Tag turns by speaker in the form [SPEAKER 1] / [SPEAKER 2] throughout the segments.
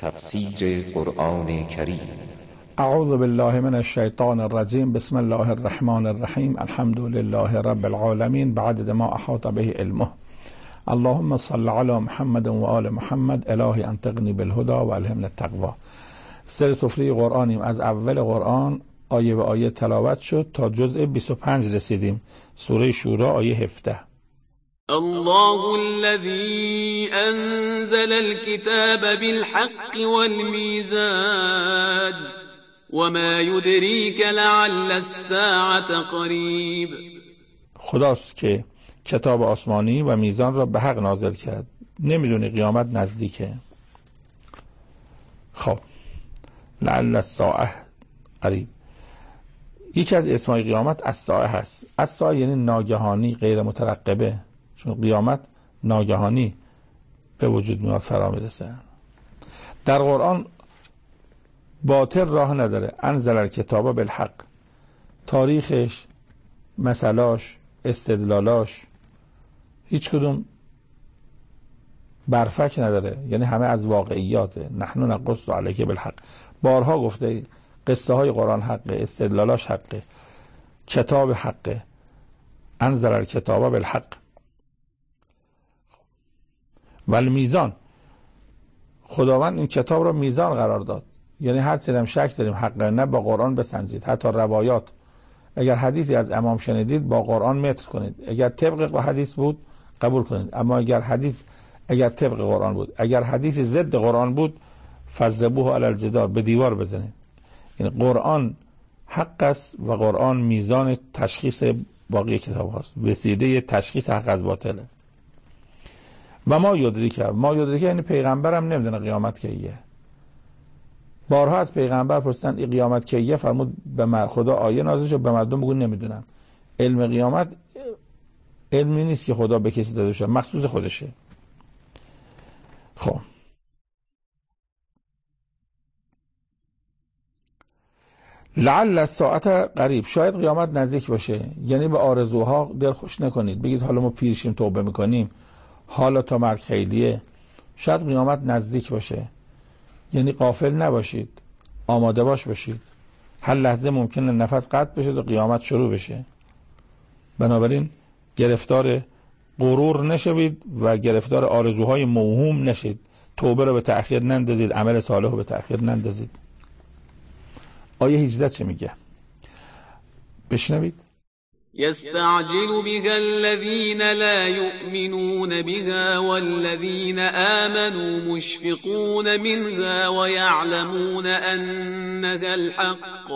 [SPEAKER 1] تفسیر قرآن کریم.
[SPEAKER 2] اعوذ بالله من الشیطان الرجیم. بسم الله الرحمن الرحیم. الحمد لله رب العالمین بعدد ما احاط به علمه. اللهم صل علی محمد و آل محمد. الهی انطقنی بالهدى و الهمنا التقوی. سر سفره قرآنیم. از اول قرآن آیه به آیه تلاوت شد تا جزء 25 رسیدیم. سوره شورا آیه 17.
[SPEAKER 3] الله الذي أنزل الكتاب بالحق والميزان وما يدريك لعل الساعة قريب.
[SPEAKER 2] خداست که کتاب آسمانی و میزان را به حق نازل کرد، نمیدونی قیامت نزدیکه. خب لعل الساعة قریب. یکی از اسمای قیامت الساعة هست. الساعة یعنی ناگهانی، غیر مترقبه، چون قیامت ناگهانی به وجود میاد، فرا میرسه. در قرآن باطل راه نداره. انزل الکتاب بالحق، تاریخش، مسئلاش، استدلالاش هیچ کدوم برفک نداره، یعنی همه از واقعیاته. نحن نقص علیک بالحق. بارها گفته قصه های قرآن حقه، استدلالاش حقه، کتاب حقه. انزل الکتاب بالحق. ولی میزان، خداوند این کتاب را میزان قرار داد، یعنی هر چیزی هم شک داریم حقه نه با قرآن بسنجید. حتی روایات، اگر حدیثی از امام شنیدید با قرآن متر کنید. اگر طبق حدیث بود قبول کنید، اما اگر طبق قرآن بود، اگر حدیث ضد قرآن بود فضربوه علی الجدار، به دیوار بزنید. یعنی قرآن حق است و قرآن میزان تشخیص باقی کتاب هاست، وسیله تشخیص حق از باطله. و ما یدریک یعنی پیغمبرم نمیدونه قیامت کیه. بارها از پیغمبر پرسیدن این قیامت کیه، فرمود به خدا آیه نازل شد، به مردم بگو نمیدونم. علم قیامت علمی نیست که خدا به کسی داده باشه، مخصوص خودشه. خب لعل الساعة قریب، شاید قیامت نزدیک باشه. یعنی به آرزوها دل خوش نکنید، بگید حالا ما پیرشیم توبه میکنیم، حالا تا مرگ خیلیه. شاید قیامت نزدیک باشه، یعنی غافل نباشید، آماده باشید. هر لحظه ممکنه نفس قطع بشه و قیامت شروع بشه. بنابراین گرفتار غرور نشوید و گرفتار آرزوهای موهوم نشید. توبه رو به تأخیر نندازید، عمل صالح رو به تأخیر نندازید. آیه 18 چه میگه؟ بشنوید.
[SPEAKER 3] يستعجل بها الذين لا يؤمنون بها والذين آمنوا مشفقون منها ويعلمون أنها الحق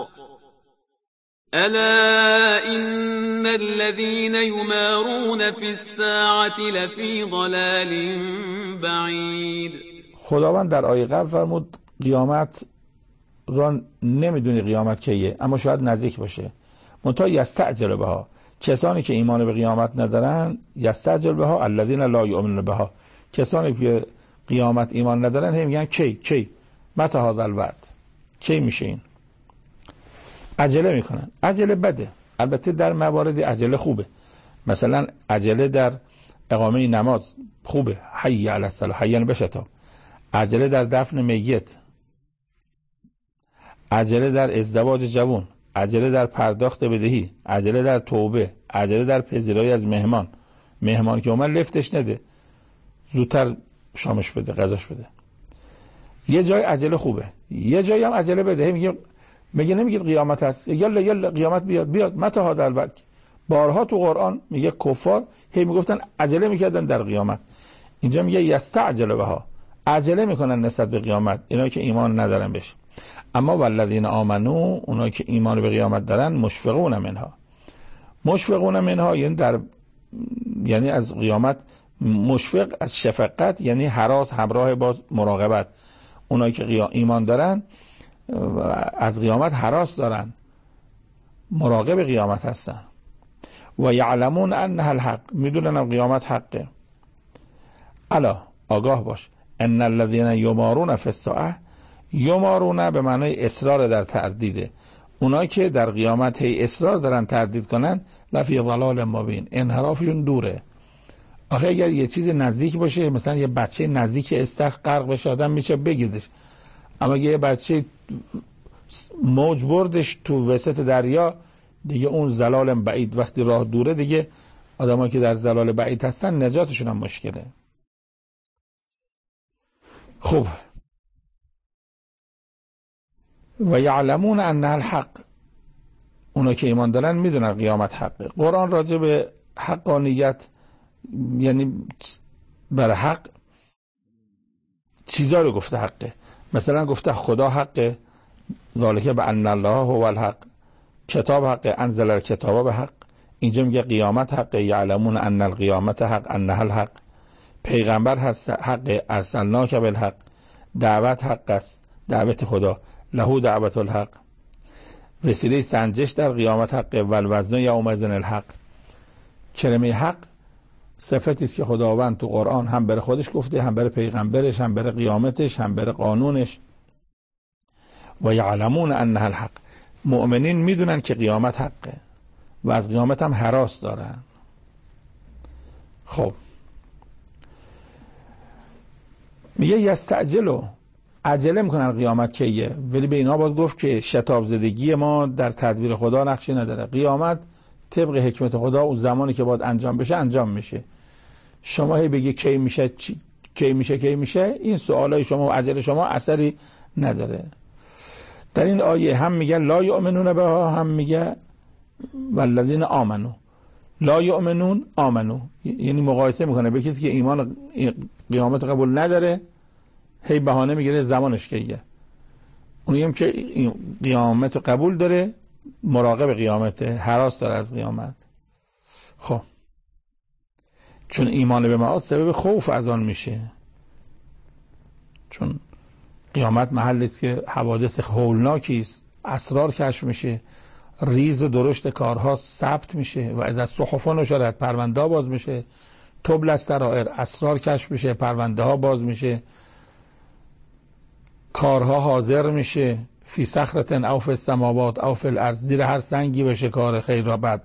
[SPEAKER 3] ألا إن الذين يمارون في الساعة لفي ضلال بعيد.
[SPEAKER 2] خداوند در آیه قبل فرمود قیامت را نمیدونی قیامت کیه، اما شاید نزدیک باشه. منتها یستعجل بها، کسانی که ایمان به قیامت ندارن، یستعجل بها الذین لا یؤمنون بها، کسانی که قیامت ایمان ندارن هم میگن کی متى هذا الوعد، کی میشه این. عجله میکنن. عجله بده. البته در موارد عجله خوبه، مثلا عجله در اقامه نماز خوبه، حی علی الصلاة، حیان بشتا. عجله در دفن میت، عجله در ازدواج جوان، عجله در پرداخت بدهی، عجله در توبه، عجله در پذیرایی از مهمان که اومد لفتش نده، زودتر شامش بده، غذاش بده. یه جای عجله خوبه، یه جایی هم عجله بده. میگه نمیگید قیامت هست، یلا قیامت بیاد متى هذا الوعد. بارها تو قرآن میگه کفار میگفتن عجله میکردن در قیامت. اینجا میگه یستعجل بها، عجله میکنن نسبت به قیامت، اینا که ایمان ندارن بشه. اما والذین آمنو، اونایی که ایمان به قیامت دارن، مشفقون منها یعنی از قیامت مشفق، از شفقت یعنی هراس همراه با مراقبت. اونایی که ایمان دارن از قیامت هراس دارن، مراقب قیامت هستن. و یعلمون انها الحق، میدونن قیامت حقه. الا، آگاه باش، ان الذین یمارون فی الساعة، یمارون به معنای اصرار در تردیده. اونایی که در قیامت اصرار دارن تردید کنن، لفی ضلال مبین، انحرافشون دوره. آخه اگر یه چیز نزدیک باشه، مثلا یه بچه نزدیک استخر غرق بشه، آدم میشه بگیردش. اما یه بچه موج بردش تو وسط دریا، دیگه اون زلال بعید، وقتی راه دوره دیگه آدمایی که در زلال بعید هستن نجاتشون هم مشکله. خب و یعلمون انها الحق، اونا که ایمان دارن میدونن قیامت حقه. قرآن راجع به حقانیت، یعنی برای حق چیزا رو گفته حقه. مثلا گفته خدا حقه، ذالک بان الله هو الحق، کتاب حقه، انزل الکتاب به حق. اینجا میگه قیامت حقه، یعلمون ان القیامت حق انها الحق. پیغمبر حقه، ارسلناک بالحق. دعوت حق است، دعوت خدا، له دعوت الحق. وسیله سنجش در قیامت حقه، والوزن یومئذ الحق. کلمه حق صفتی است که خداوند تو قرآن هم برای خودش گفته، هم برای پیغمبرش، هم برای قیامتش، هم برای قانونش. و یعلمون انها الحق. مؤمنین میدونن که قیامت حقه و از قیامت هم هراس دارن. خب میگه یستعجلوا، عجله میکنن قیامت کیه، ولی به اینا باید گفت که شتاب زدگی ما در تدبیر خدا نقشی نداره. قیامت طبق حکمت خدا اون زمانی که باید انجام بشه انجام میشه. شما هی بگی کی میشه کی میشه، این سوالای شما و عجله شما اثری نداره. در این آیه هم میگه لا یؤمنون بها، هم میگه والذین آمنو. لا یؤمنون آمنو، یعنی مقایسه میکنه به کسی که ایمان قیامت قبول نداره، هی بهانه میگیره زمانش کیه. اونی هم که قیامت قبول داره، مراقب قیامته، هراس داره از قیامت. خب چون ایمان به معاد سبب خوف از آن میشه، چون قیامت محلی است که حوادث هولناکی است، اسرار کشف میشه، ریز و درشت کارها ثبت میشه و از الصحف نشرت، پرونده ها باز میشه، تبل السرائر، اسرار کشف میشه، پرونده ها باز میشه، کارها حاضر میشه، فی صخرة او فی السماوات او فی الارض، زیر هر سنگی بشه کار خیر و بد،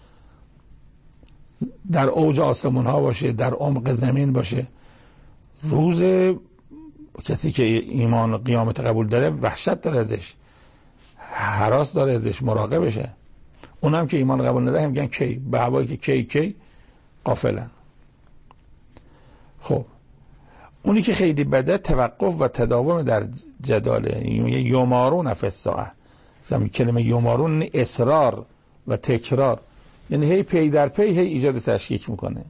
[SPEAKER 2] در اوج آسمون ها باشه، در عمق زمین باشه. روز کسی که ایمان قیامت قبول داره وحشت داره ازش، هراس داره ازش، مراقبشه. اونم که ایمان قبول نداره میگن کی، به هوایی که کی غافلن. خب اونی که خیلی بده توقف و تداوم در جداله، یمارون فی الساعه. کلمه یمارون اصرار و تکرار، یعنی هی پی در پی هی ایجاد تشکیک میکنه.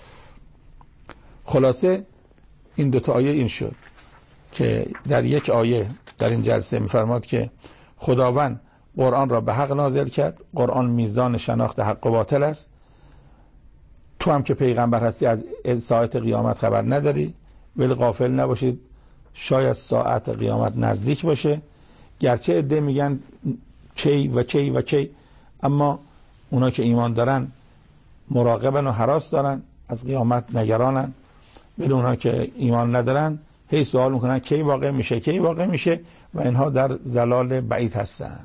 [SPEAKER 2] خلاصه این دوتا آیه این شد که در یک آیه در این جلسه میفرماد که خداوند قرآن را به حق نازل کرد، قرآن میزان شناخت حق و باطل است. تو هم که پیغمبر هستی از ساعت قیامت خبر نداری، ولی غافل نباشید شاید ساعت قیامت نزدیک باشه. گرچه عده میگن کی و کی و کی، اما اونا که ایمان دارن مراقبن و هراس دارن، از قیامت نگرانن. ولی اونا که ایمان ندارن هی سوال میکنن کی واقع میشه، کی واقع میشه، و اینها در ضلال بعید هستن.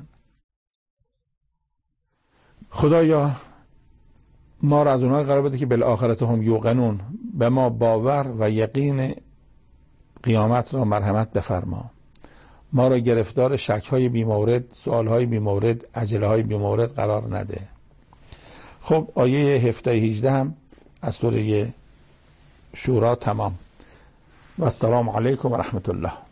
[SPEAKER 2] خدایا ما را از اونها قرار بده که بالآخرت هم یوقنون، به ما باور و یقین قیامت را مرحمت بفرما. ما را گرفتار شک‌های بی‌مورد، سوال‌های بی‌مورد، عجله‌های بی‌مورد قرار نده. خب آیه 17-18 هم از سوره شورا تمام. و السلام علیکم و رحمت الله.